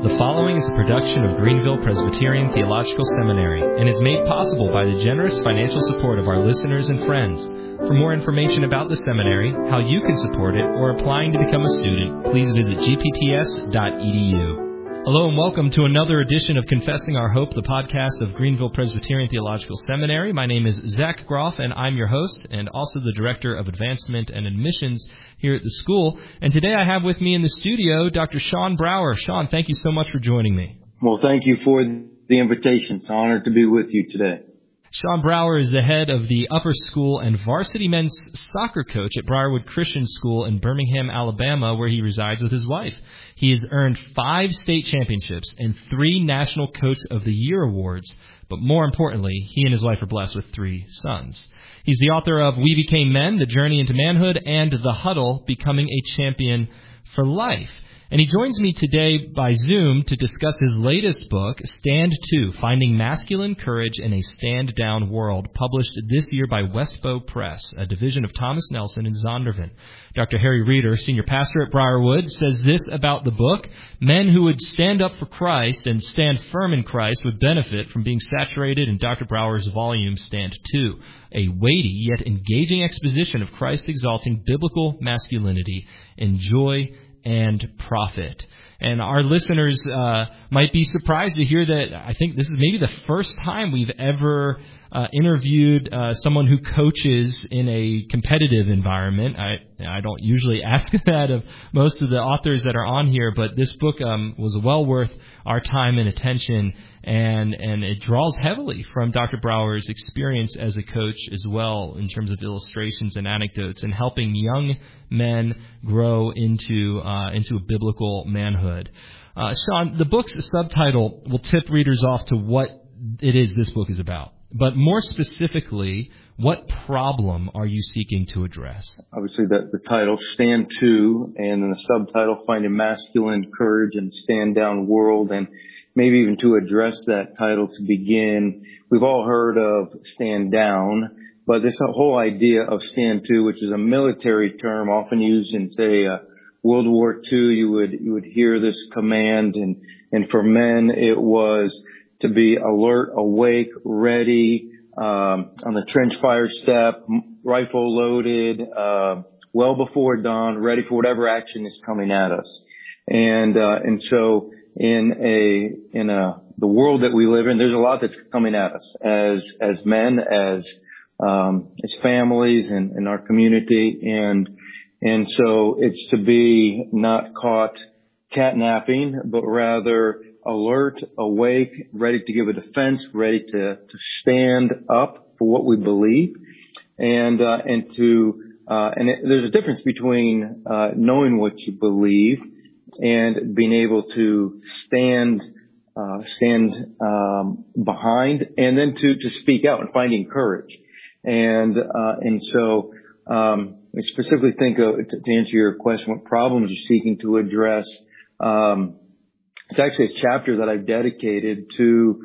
The following is a production of Greenville Presbyterian Theological Seminary and is made possible by the generous financial support of our listeners and friends. For more information about the seminary, how you can support it, or applying to become a student, please visit gpts.edu. Hello and welcome to another edition of Confessing Our Hope, the podcast of Greenville Presbyterian Theological Seminary. My name is Zach Groff, and I'm your host and also the Director of Advancement and Admissions here at the school. And today I have with me in the studio Dr. Sean Brower. Sean, thank you so much for joining me. Well, thank you for the invitation. It's an honor to be with you today. Sean Brower is the head of the upper school and varsity men's soccer coach at Briarwood Christian School in Birmingham, Alabama, where he resides with his wife. He has earned 5 state championships and 3 National Coach of the Year awards, but more importantly, he and his wife are blessed with 3 sons. He's the author of We Became Men, The Journey into Manhood, and The Huddle, Becoming a Champion for Life. And he joins me today by Zoom to discuss his latest book, Stand 2, Finding Masculine Courage in a Stand Down World, published this year by Westbow Press, a division of Thomas Nelson in Zondervan. Dr. Harry Reeder, senior pastor at Briarwood, says this about the book: men who would stand up for Christ and stand firm in Christ would benefit from being saturated in Dr. Brower's volume, Stand 2, a weighty yet engaging exposition of Christ-exalting biblical masculinity in joy and profit. And our listeners might be surprised to hear that I think this is maybe the first time we've ever interviewed someone who coaches in a competitive environment. I don't usually ask that of most of the authors that are on here, but this book was well worth our time and attention, and it draws heavily from Dr. Brower's experience as a coach as well in terms of illustrations and anecdotes and helping young men grow into a biblical manhood. Sean, the book's subtitle will tip readers off to what it is this book is about. But more specifically, what problem are you seeking to address? Obviously, the title, Stand 2, and then the subtitle, Finding Masculine Courage in a Stand Down World. And maybe even to address that title to begin, we've all heard of Stand Down, but this whole idea of Stand 2, which is a military term often used in, say, World War II, you would hear this command, and for men it was to be alert, awake, ready, on the trench fire step, rifle loaded, well before dawn, ready for whatever action is coming at us. And so in the world that we live in, there's a lot that's coming at us as men, as families and in our community. And so it's to be not caught catnapping, but rather alert, awake, ready to give a defense, ready to stand up for what we believe, and there's a difference between knowing what you believe and being able to stand behind, and then to speak out and finding courage, and so I specifically think to answer your question, what problems you're seeking to address. It's actually a chapter that I've dedicated to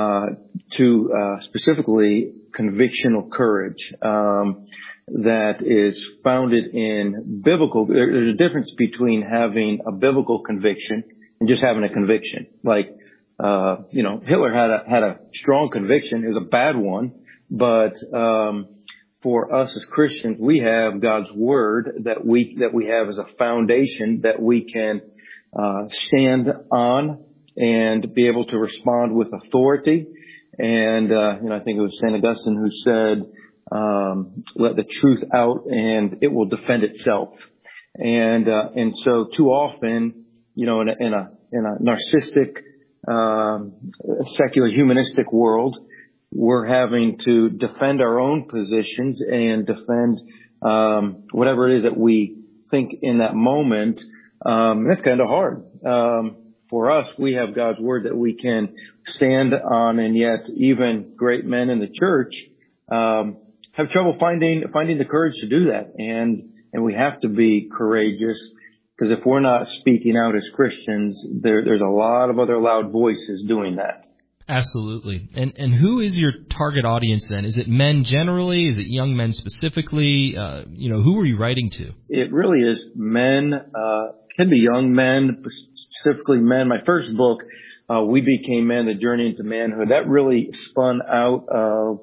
specifically convictional courage, that is founded in biblical. There's a difference between having a biblical conviction and just having a conviction. Like, Hitler had a strong conviction. It was a bad one, but, for us as Christians, we have God's Word that we have as a foundation that we can stand on and be able to respond with authority. And, I think it was St. Augustine who said, let the truth out and it will defend itself. And so too often, in a narcissistic, secular humanistic world, we're having to defend our own positions and defend, whatever it is that we think in that moment. That's kind of hard. For us, we have God's Word that we can stand on, and yet even great men in the church have trouble finding the courage to do that. And we have to be courageous, because if we're not speaking out as Christians, there's a lot of other loud voices doing that. Absolutely. And who is your target audience then? Is it men generally? Is it young men specifically? Who are you writing to? It really is men, can be young men, specifically men. My first book, We Became Men, The Journey into Manhood, that really spun out of,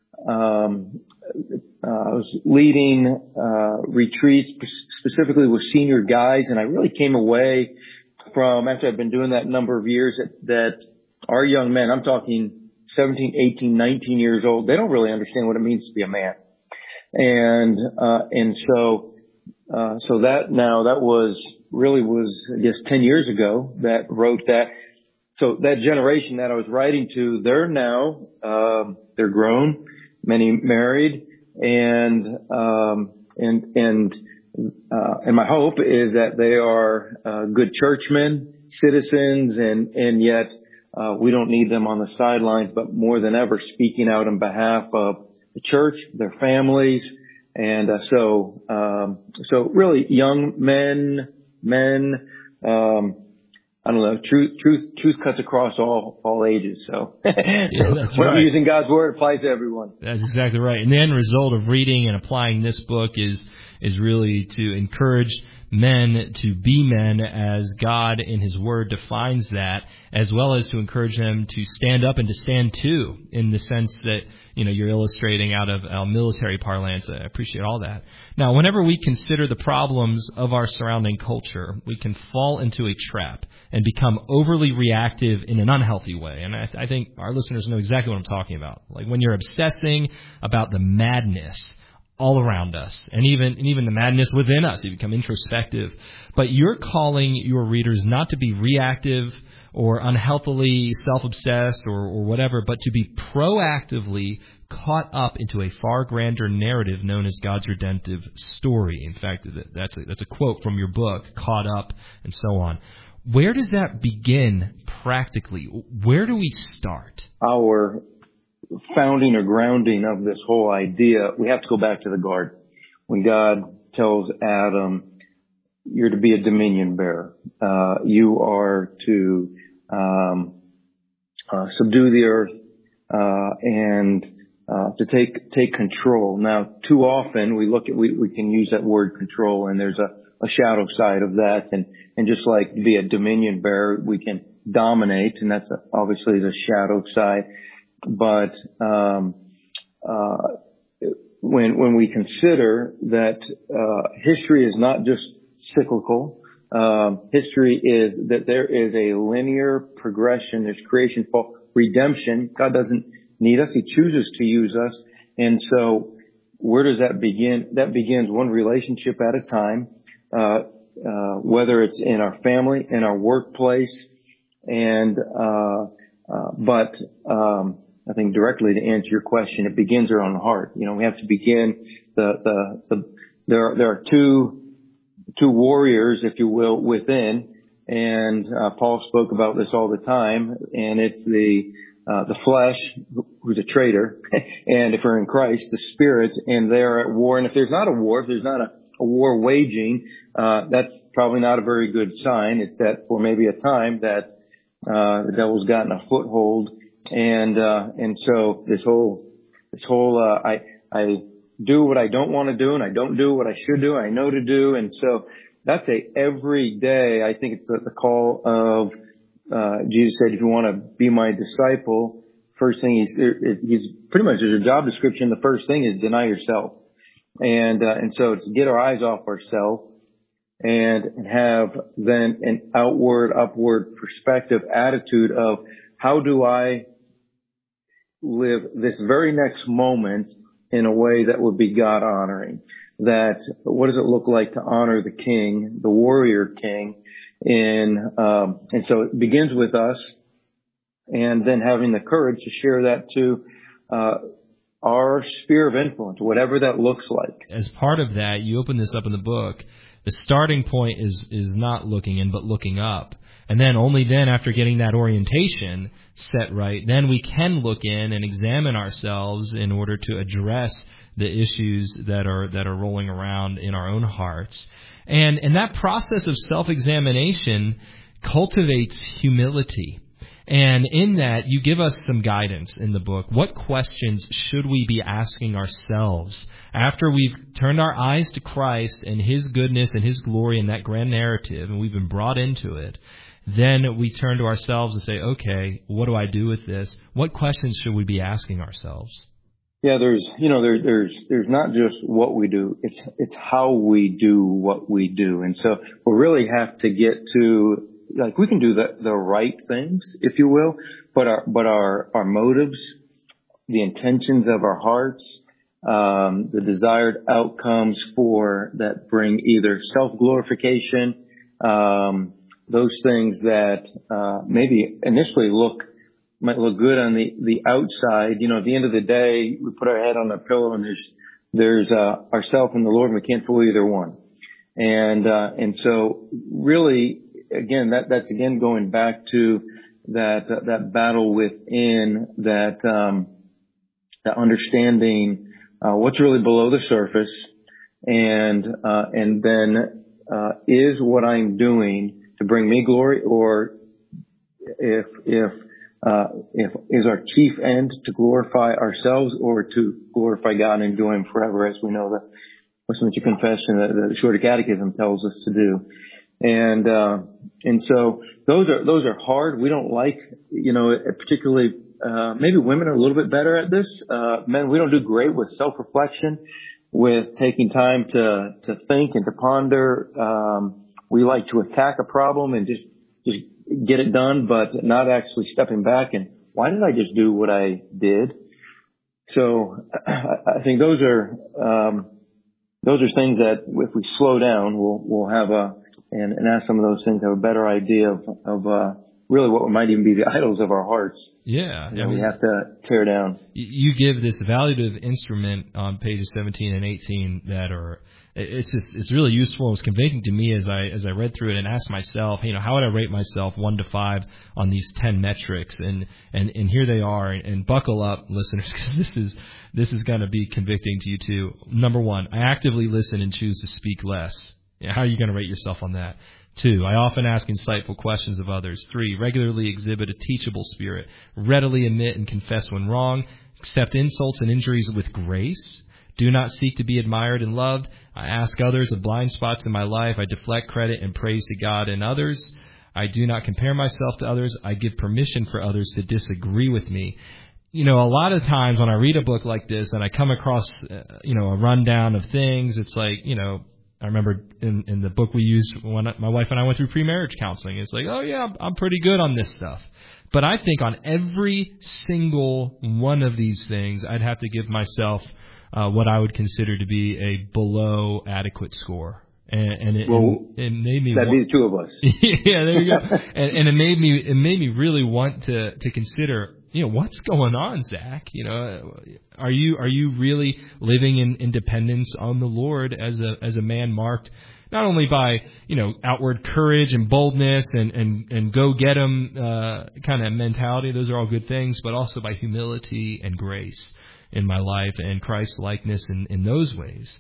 I was leading, retreats specifically with senior guys, and I really came away from, after I've been doing that number of years, that our young men, I'm talking 17, 18, 19 years old, they don't really understand what it means to be a man. And so that was, I guess, 10 years ago that wrote that. So that generation that I was writing to, they're now, they're grown, many married, and my hope is that they are, good churchmen, citizens, and yet, we don't need them on the sidelines, but more than ever speaking out on behalf of the church, their families, and so really young men, I don't know, truth cuts across all ages. So yeah, that's when right. I'm using God's word, it applies to everyone. That's exactly right. And the end result of reading and applying this book is really to encourage men to be men as God in His Word defines that, as well as to encourage them to stand up and to stand to, in the sense that, you're illustrating out of military parlance. I appreciate all that. Now, whenever we consider the problems of our surrounding culture, we can fall into a trap and become overly reactive in an unhealthy way. And I think our listeners know exactly what I'm talking about. Like when you're obsessing about the madness all around us, and even the madness within us, you become introspective. But you're calling your readers not to be reactive or unhealthily self-obsessed or whatever, but to be proactively caught up into a far grander narrative known as God's redemptive story. In fact, that's a quote from your book, Caught Up, and so on. Where does that begin practically? Where do we start? Our founding or grounding of this whole idea, we have to go back to the garden. When God tells Adam, you're to be a dominion bearer. You are to subdue the earth and to take control. Now, too often we can use that word control, and there's a shadow side of that, and just like be a dominion bearer, we can dominate, and that's obviously the shadow side. But when we consider that history is not just cyclical, history is that there is a linear progression. There's creation, fall, redemption. God doesn't need us; He chooses to use us. And so, where does that begin? That begins one relationship at a time. Whether it's in our family, in our workplace, and but I think directly to answer your question, it begins our own heart. We have to begin there are two warriors, if you will, within, and Paul spoke about this all the time, and it's the flesh, who's a traitor, and if we're in Christ, the spirit, and they're at war. And if there's not a war, if there's not a war waging, that's probably not a very good sign. It's that for maybe a time that the devil's gotten a foothold, and so this whole I do what I don't want to do, and I don't do what I should do, and I know to do, and so that's every day. I think it's the call of Jesus said, if you want to be my disciple, first thing he's pretty much, there's a job description. The first thing is deny yourself. And so to get our eyes off ourselves and have then an upward perspective attitude of how do I live this very next moment in a way that would be God honoring? That what does it look like to honor the king, the warrior king? And so it begins with us, and then having the courage to share that to our sphere of influence, whatever that looks like. As part of that, you open this up in the book. The starting point is not looking in, but looking up. And then only then, after getting that orientation set right, then we can look in and examine ourselves in order to address the issues that are rolling around in our own hearts. And that process of self-examination cultivates humility. And in that, you give us some guidance in the book. What questions should we be asking ourselves after we've turned our eyes to Christ and His goodness and His glory and that grand narrative, and we've been brought into it? Then we turn to ourselves and say, okay, what do I do with this? What questions should we be asking ourselves? Yeah, there's not just what we do, it's how we do what we do. And so we really have to get to, like, we can do the right things, if you will, but our motives, the intentions of our hearts, the desired outcomes that bring either self-glorification, those things that, maybe initially might look good on the outside. At the end of the day, we put our head on a pillow and there's ourself and the Lord, and we can't fool either one. And so really, again, that's again going back to that battle within, that understanding, what's really below the surface, and then, is what I'm doing to bring me glory, or if is our chief end to glorify ourselves or to glorify God and enjoy Him forever, as we know the Westminster Confession, the Shorter Catechism tells us to do. And so those are hard. We don't like, particularly, maybe women are a little bit better at this. Men, we don't do great with self-reflection, with taking time to think and to ponder. We like to attack a problem and just get it done, but not actually stepping back and, why did I just do what I did? So I think those are things that if we slow down, we'll have and ask some of those things, have a better idea of really what might even be the idols of our hearts. Yeah. We have to tear down. You give this evaluative instrument on pages 17 and 18 that are, it's really useful. It was convicting to me as I read through it and asked myself, how would I rate myself 1 to 5 on these 10 metrics? And here they are. And buckle up, listeners, because this is going to be convicting to you too. Number 1, I actively listen and choose to speak less. How are you going to rate yourself on that? 2, I often ask insightful questions of others. 3, regularly exhibit a teachable spirit. Readily admit and confess when wrong. Accept insults and injuries with grace. Do not seek to be admired and loved. I ask others of blind spots in my life. I deflect credit and praise to God and others. I do not compare myself to others. I give permission for others to disagree with me. A lot of times when I read a book like this and I come across, a rundown of things, it's like, I remember in the book we used when my wife and I went through pre-marriage counseling. It's like, oh yeah, I'm pretty good on this stuff. But I think on every single one of these things, I'd have to give myself what I would consider to be a below adequate score. And it made me that'd be the two of us. Yeah, there you go. And it made me really want to consider, what's going on, Zach? Are you really living in dependence on the Lord as a man marked not only by, outward courage and boldness and go get 'em kind of mentality, those are all good things, but also by humility and grace in my life and Christ likeness in those ways.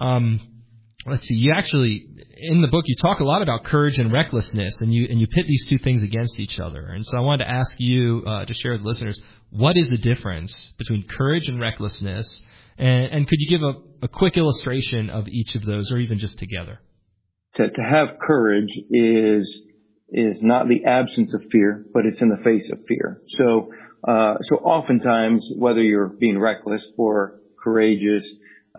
Let's see. You actually, in the book, you talk a lot about courage and recklessness, and you pit these two things against each other. And so I wanted to ask you to share with listeners, what is the difference between courage and recklessness? And could you give a quick illustration of each of those, or even just together? To have courage is not the absence of fear, but it's in the face of fear. So oftentimes, whether you're being reckless or courageous,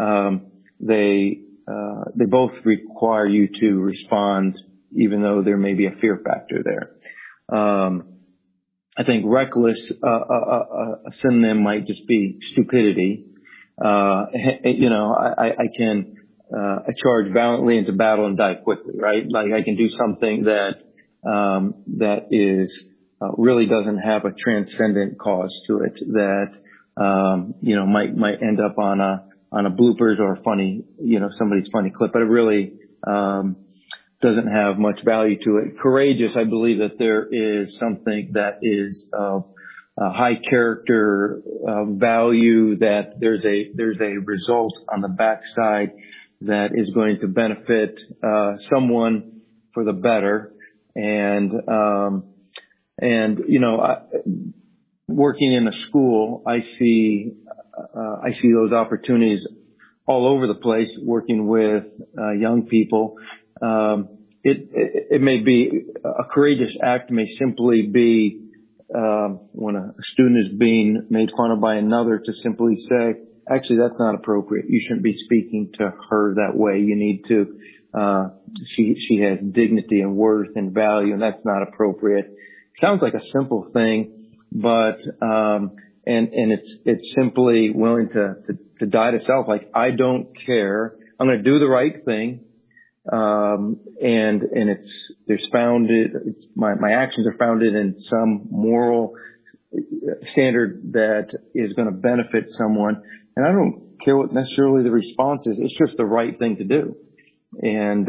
they both require you to respond, even though there may be a fear factor there. I think reckless, a synonym might just be stupidity. I can charge valiantly into battle and die quickly, right? Like I can do something that is really doesn't have a transcendent cause to it, that might end up on a bloopers or a funny, somebody's funny clip, but it really doesn't have much value to it. Courageous, I believe that there is something that is of high character value, that there's a result on the backside that is going to benefit someone for the better, and And, working in a school, I see those opportunities all over the place, working with young people. It may be a courageous act, may simply be when a student is being made fun of by another, to simply say, actually, that's not appropriate. You shouldn't be speaking to her that way. You need to, she has dignity and worth and value, and that's not appropriate. Sounds like a simple thing, but, and it's simply willing to die to self. Like, I don't care. I'm going to do the right thing. And my actions are founded in some moral standard that is going to benefit someone. And I don't care what necessarily the response is. It's just the right thing to do. And,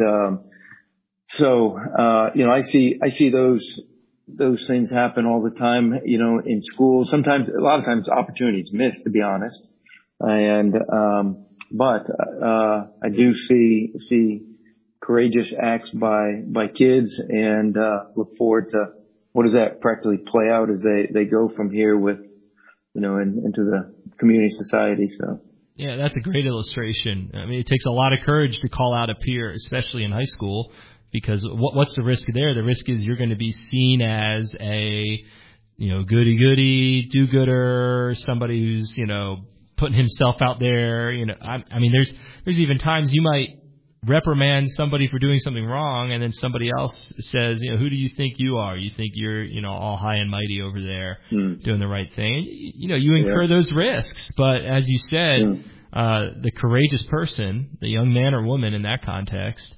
I see those things happen all the time, in school. Sometimes, a lot of times opportunities missed, to be honest. And, but I do see courageous acts by kids, and look forward to what does that practically play out as they go from here with, into the community society. So. Yeah, that's a great illustration. I mean, it takes a lot of courage to call out a peer, especially in high school, because what's the risk there? The risk is you're going to be seen as a, goody-goody, do-gooder, somebody who's, putting himself out there. I mean, there's even times you might reprimand somebody for doing something wrong, and then somebody else says, who do you think you are? You think you're, all high and mighty over there doing the right thing. You incur those risks, but as you said, the courageous person, the young man or woman in that context,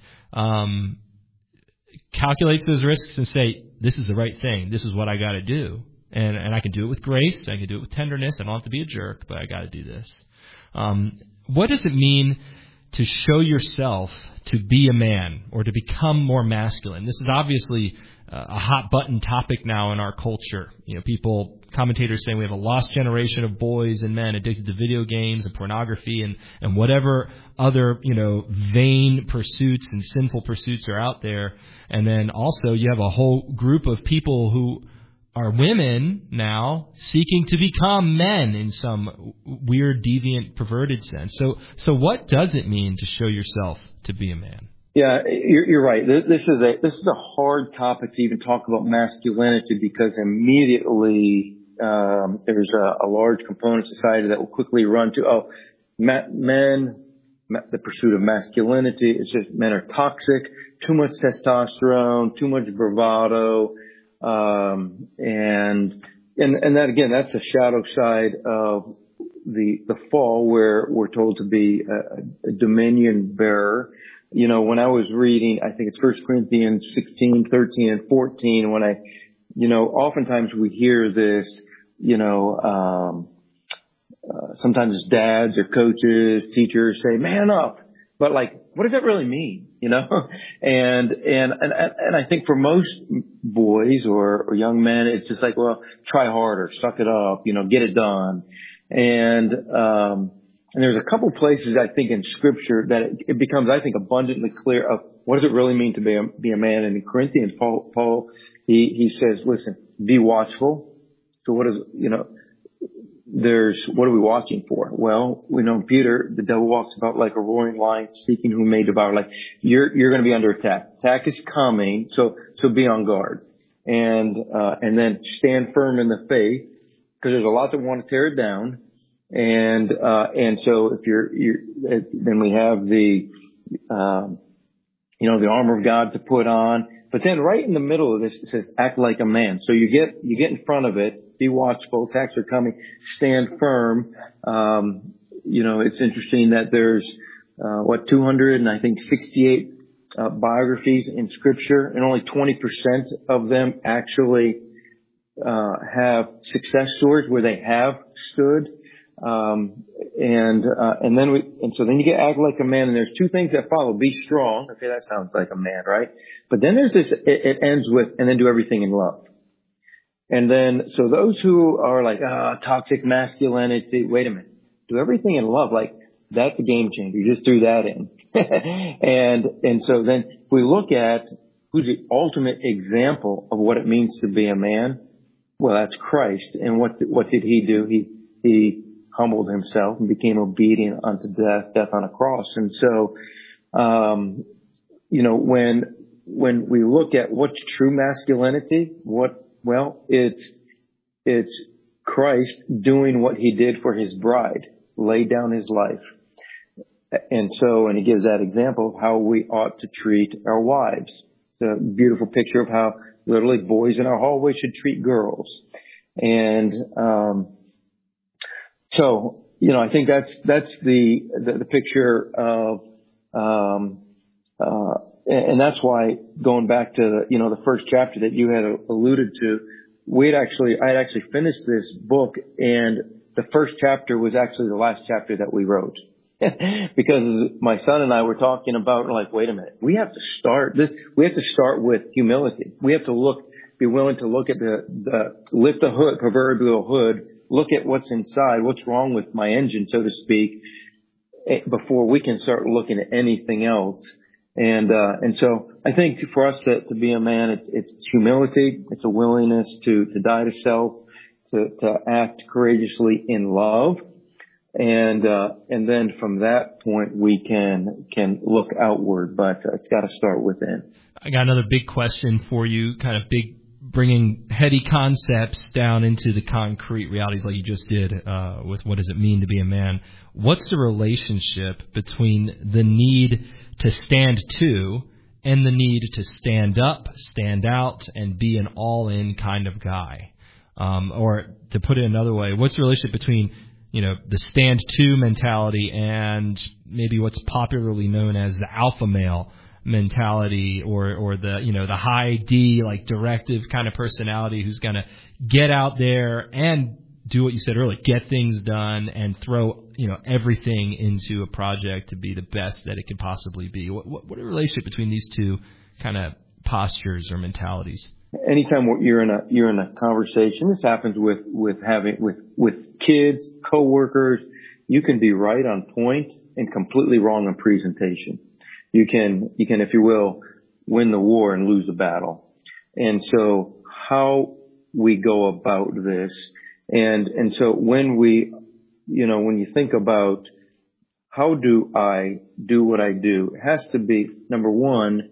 calculates those risks and say, this is the right thing. This is what I got to do. And I can do it with grace. I can do it with tenderness. I don't have to be a jerk, but I got to do this. What does it mean to show yourself to be a man or to become more masculine? This is obviously a hot button topic now in our culture. Commentators saying we have a lost generation of boys and men addicted to video games and pornography and whatever other, vain pursuits and sinful pursuits are out there. And then also you have a whole group of people who are women now seeking to become men in some weird, deviant, perverted sense. So what does it mean to show yourself to be a man? Yeah, you're right. This is a hard topic to even talk about masculinity, because immediately there's a large component of society that will quickly run to men. The pursuit of masculinity is just men are toxic, too much testosterone, too much bravado. And that, again, that's a shadow side of the fall, where we're told to be a dominion bearer. When I was reading, I think it's 1 Corinthians 16, 13, and 14, when oftentimes we hear this, sometimes dads or coaches, teachers say, man up. But what does that really mean? And I think for most boys or young men, it's just like, well, try harder, suck it up, get it done. And there's a couple places, I think, in Scripture that it becomes, I think, abundantly clear of what does it really mean to be a man. And in Corinthians, Paul, he says, listen, be watchful. So what are we watching for? Well, we know in Peter, the devil walks about like a roaring lion, seeking whom may devour. Like, you're going to be under attack. Attack is coming, so be on guard. And then stand firm in the faith, because there's a lot that want to tear it down. And so if then we have the armor of God to put on. But then right in the middle of this, it says, act like a man. So you get in front of it, be watchful, attacks are coming, stand firm. It's interesting that there's, 268 biographies in Scripture, and only 20% of them actually have success stories where they have stood. So then you get act like a man, and there's two things that follow. Be strong. Okay, that sounds like a man, right? But then there's this, it ends with, and then do everything in love. And then, so those who are like, toxic masculinity, wait a minute, do everything in love. Like, that's a game changer. You just threw that in. And so then if we look at who's the ultimate example of what it means to be a man? Well, that's Christ. And what did he do? He humbled himself and became obedient unto death on a cross. And so, when we look at what's true masculinity, it's Christ doing what he did for his bride, laid down his life. And he gives that example of how we ought to treat our wives. It's a beautiful picture of how literally boys in our hallway should treat girls. And, I think that's the picture of, and that's why going back to the first chapter that you had alluded to, I had actually finished this book, and the first chapter was actually the last chapter that we wrote. Because my son and I were talking about, wait a minute, we have to start with humility. We have to be willing to look at lift the hood, proverbial hood, look at what's inside, what's wrong with my engine, so to speak, before we can start looking at anything else. And so I think for us to be a man, it's humility, it's a willingness to die to self, to act courageously in love. And then from that point we can look outward, but it's got to start within. I got another big question for you, kind of bringing heady concepts down into the concrete realities like you just did with what does it mean to be a man. What's the relationship between the need to stand to and the need to stand up, stand out, and be an all-in kind of guy? Or to put it another way, what's the relationship between the stand to mentality and maybe what's popularly known as the alpha male mentality, or the high D, directive kind of personality who's going to get out there and do what you said earlier, get things done and throw, everything into a project to be the best that it could possibly be. What a relationship between these two kind of postures or mentalities? Anytime you're in a conversation, this happens with kids, coworkers, you can be right on point and completely wrong on presentation. You can, if you will, win the war and lose the battle. And so how we go about this, and so when when you think about how do I do what I do, it has to be, number one,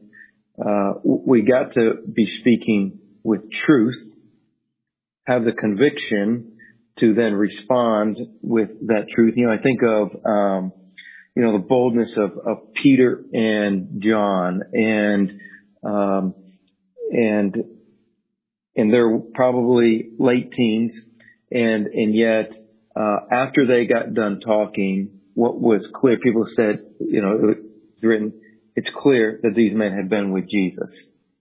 we got to be speaking with truth, have the conviction to then respond with that truth. I think of, the boldness of Peter and John, and they're probably late teens, and yet, after they got done talking, what was clear, people said, it was written, it's clear that these men had been with Jesus.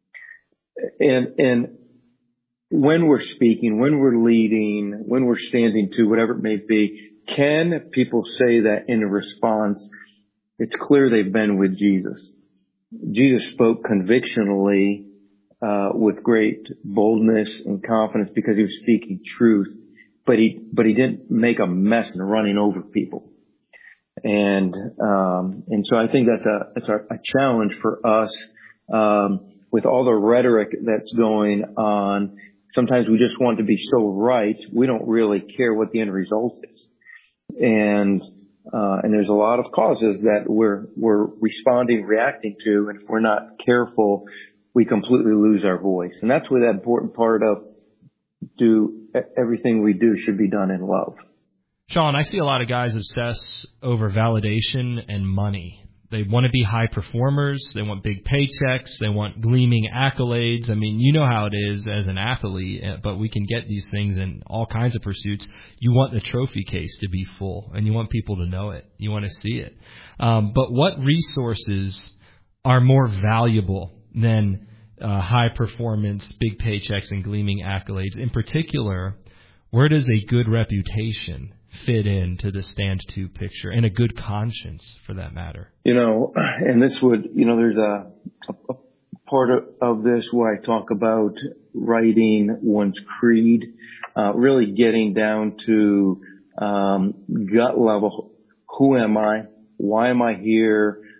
And when we're speaking, when we're leading, when we're standing to, whatever it may be, can people say that in a response, it's clear they've been with Jesus? Jesus spoke convictionally, with great boldness and confidence because he was speaking truth, but he didn't make a mess and running over people. And so I think that's a challenge for us, with all the rhetoric that's going on. Sometimes we just want to be so right, we don't really care what the end result is. And there's a lot of causes that we're reacting to, and if we're not careful, we completely lose our voice. And that's where that important part of everything we do should be done in love. Sean, I see a lot of guys obsess over validation and money. They want to be high performers. They want big paychecks. They want gleaming accolades. I mean, you know how it is as an athlete, but we can get these things in all kinds of pursuits. You want the trophy case to be full, and you want people to know it. You want to see it. But what resources are more valuable than high performance, big paychecks, and gleaming accolades? In particular, where does a good reputation fit into the stand to picture, and a good conscience for that matter? And this would, there's a part of this where I talk about writing one's creed, really getting down to gut level. Who am I? Why am I here?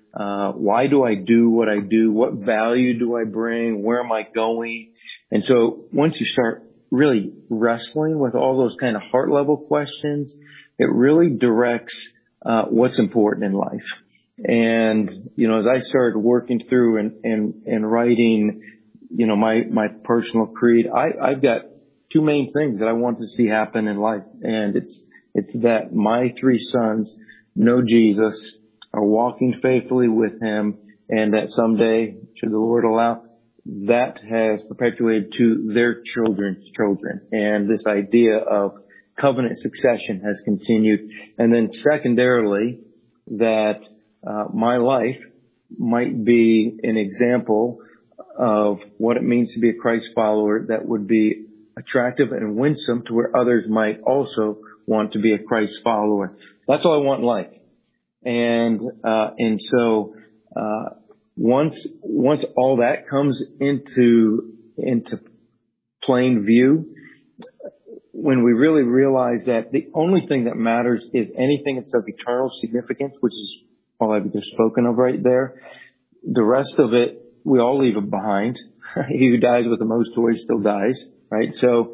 Why do I do what I do? What value do I bring? Where am I going? And so once you start really wrestling with all those kind of heart level questions, it really directs what's important in life. And, as I started working through and writing, my personal creed, I've got two main things that I want to see happen in life. And it's that my three sons know Jesus, are walking faithfully with him, and that someday, should the Lord allow, that has perpetuated to their children's children. And this idea of covenant succession has continued. And then secondarily, that my life might be an example of what it means to be a Christ follower that would be attractive and winsome to where others might also want to be a Christ follower. That's all I want in life. And so once all that comes into plain view, when we really realize that the only thing that matters is anything that's of eternal significance, which is all I've just spoken of right there. The rest of it, we all leave it behind. He who dies with the most toys still dies, right? So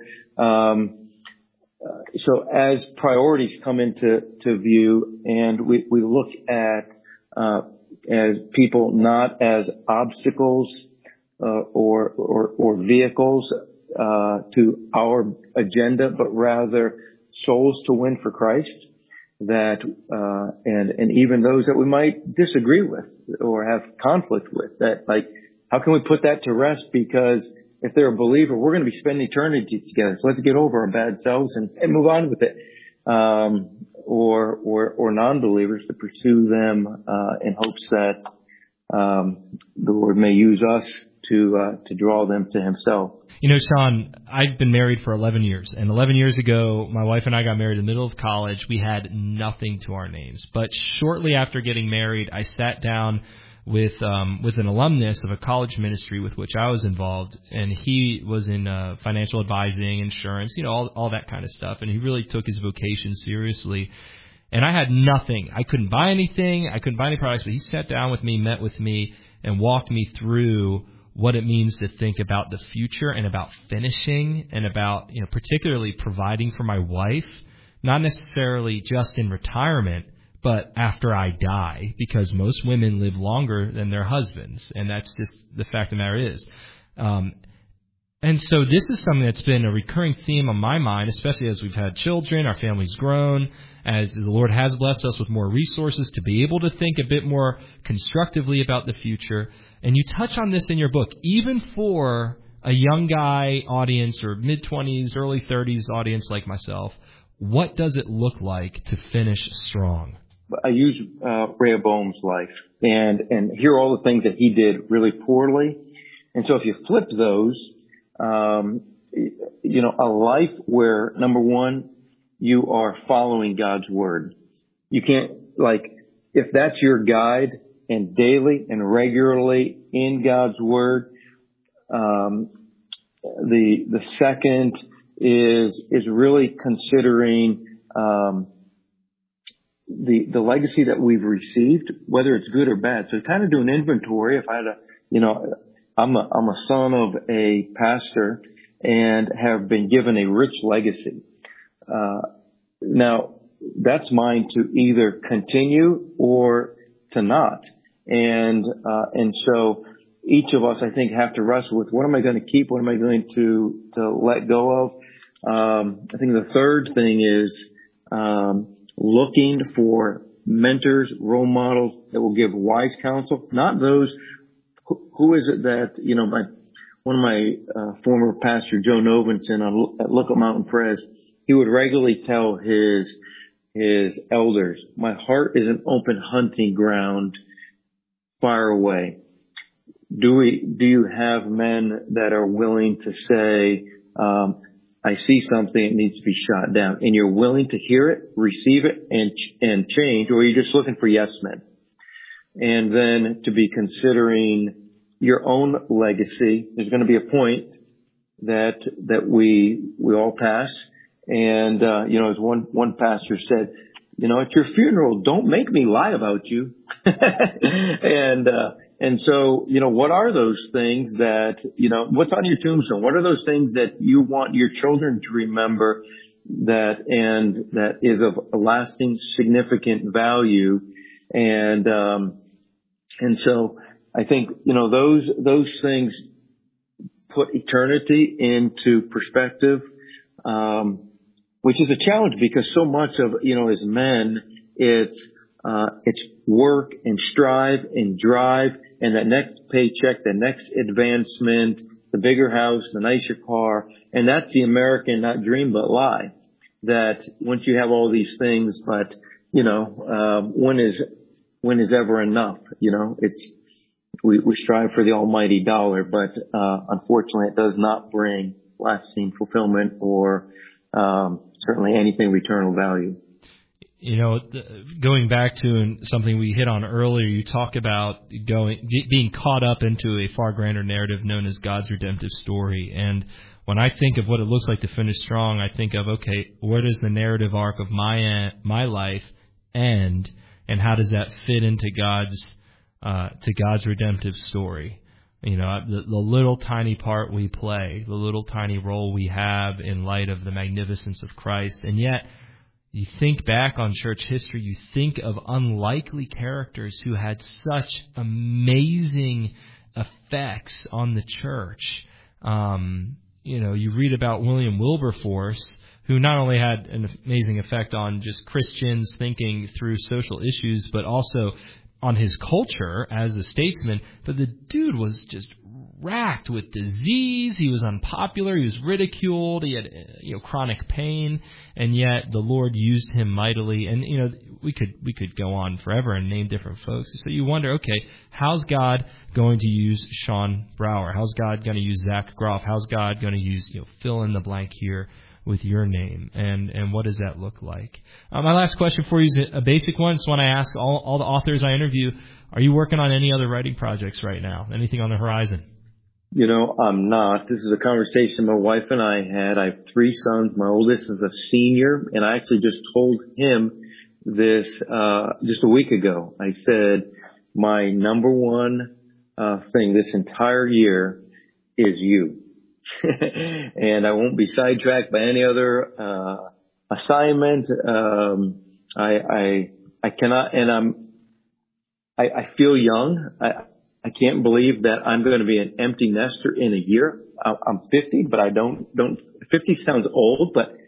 as priorities come into view, and we look at as people not as obstacles or vehicles to our agenda, but rather souls to win for Christ. That and even those that we might disagree with or have conflict with, that how can we put that to rest? Because if they're a believer, we're going to be spending eternity together. So let's get over our bad selves and move on with it. Or non-believers, to pursue them in hopes that the Lord may use us to draw them to Himself. Sean, I've been married for 11 years, and 11 years ago, my wife and I got married in the middle of college. We had nothing to our names, but shortly after getting married, I sat down with an alumnus of a college ministry with which I was involved, and he was in financial advising, insurance, all that kind of stuff, and he really took his vocation seriously. And I had nothing. I couldn't buy anything. I couldn't buy any products, but he sat down with me, met with me, and walked me through what it means to think about the future and about finishing and about, particularly providing for my wife, not necessarily just in retirement, but after I die, because most women live longer than their husbands, and that's just the fact of the matter is. And so this is something that's been a recurring theme on my mind, especially as we've had children, our family's grown, as the Lord has blessed us with more resources to be able to think a bit more constructively about the future. And you touch on this in your book, even for a young guy audience or mid-20s, early 30s audience like myself, what does it look like to finish strong? I use Rehoboam's life and hear all the things that he did really poorly. And so if you flip those, a life where, number one, you are following God's word. You can't, if that's your guide and daily and regularly in God's word, the second is really considering, the legacy that we've received, whether it's good or bad. So kind of do an inventory. If I had I'm a son of a pastor and have been given a rich legacy. Now that's mine to either continue or to not. And so each of us, I think, have to wrestle with what am I going to keep? What am I going to let go of? I think the third thing is, looking for mentors, role models that will give wise counsel, not those. Who is it that, one of my former pastor, Joe Novenson at Lookout Mountain Press, he would regularly tell his elders, my heart is an open hunting ground, fire away. Do you have men that are willing to say, I see something that needs to be shot down, and you're willing to hear it, receive it, and change, or you're just looking for yes men? And then to be considering your own legacy. There's going to be a point that we all pass. And, as one pastor said, at your funeral, don't make me lie about you. And so, what are those things that, what's on your tombstone? What are those things that you want your children to remember that is of a lasting, significant value? And so I think, those things put eternity into perspective, which is a challenge because so much of, as men, it's work and strive and drive and that next paycheck, the next advancement, the bigger house, the nicer car. And that's the American, not dream, but lie. That once you have all these things, but, when is ever enough? We strive for the almighty dollar, but, unfortunately it does not bring lasting fulfillment or, certainly anything of eternal value. Going back to something we hit on earlier, you talk about being caught up into a far grander narrative known as God's redemptive story. And when I think of what it looks like to finish strong, I think of, okay, where does the narrative arc of my life end, and how does that fit into God's redemptive story? The little tiny part we play, the little tiny role we have in light of the magnificence of Christ. And yet, you think back on church history, you think of unlikely characters who had such amazing effects on the church. You read about William Wilberforce, who not only had an amazing effect on just Christians thinking through social issues, but also on his culture as a statesman. But the dude was just racked with disease. He was unpopular. He was ridiculed. He had chronic pain, and yet the Lord used him mightily. And we could go on forever and name different folks. So you wonder, okay, how's God going to use Sean Brower? How's God going to use Zach Groff? How's God going to use fill in the blank here with your name, and what does that look like? My last question for you is a basic one. It's one I ask all the authors I interview. Are you working on any other writing projects right now? Anything on the horizon? I'm not. This is a conversation my wife and I had. I have 3 sons. My oldest is a senior, and I actually just told him this just a week ago. I said, my number one thing this entire year is you. And I won't be sidetracked by any other assignment. I cannot, and I feel young. I can't believe that I'm going to be an empty nester in a year. I'm 50, but I don't 50 sounds old, but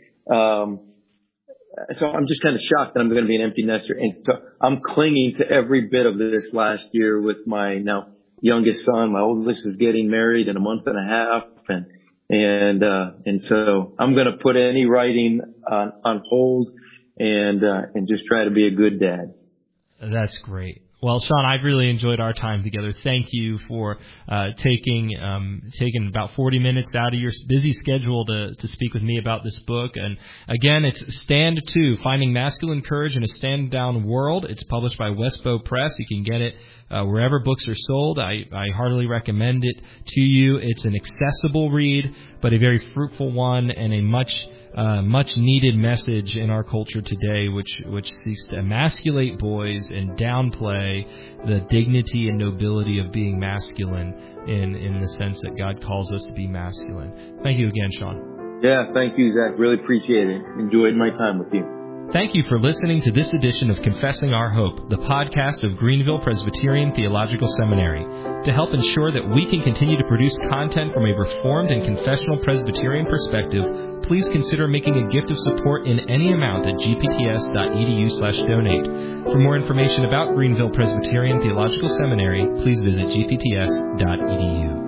so I'm just kind of shocked that I'm going to be an empty nester. And so I'm clinging to every bit of this last year with my now youngest son. My oldest is getting married in a month and a half, and so I'm going to put any writing on hold and just try to be a good dad. That's great. Well, Sean, I've really enjoyed our time together. Thank you for taking about 40 minutes out of your busy schedule to speak with me about this book. And again, it's Stand 2, Finding Masculine Courage in a Stand Down World. It's published by Westbow Press. You can get it wherever books are sold. I heartily recommend it to you. It's an accessible read, but a very fruitful one, and a much needed message in our culture today, which seeks to emasculate boys and downplay the dignity and nobility of being masculine in the sense that God calls us to be masculine. Thank you again, Sean. Yeah, thank you, Zach. Really appreciate it. Enjoyed my time with you. Thank you for listening to this edition of Confessing Our Hope, the podcast of Greenville Presbyterian Theological Seminary. To help ensure that we can continue to produce content from a Reformed and confessional Presbyterian perspective, please consider making a gift of support in any amount at gpts.edu/donate. For more information about Greenville Presbyterian Theological Seminary, please visit gpts.edu.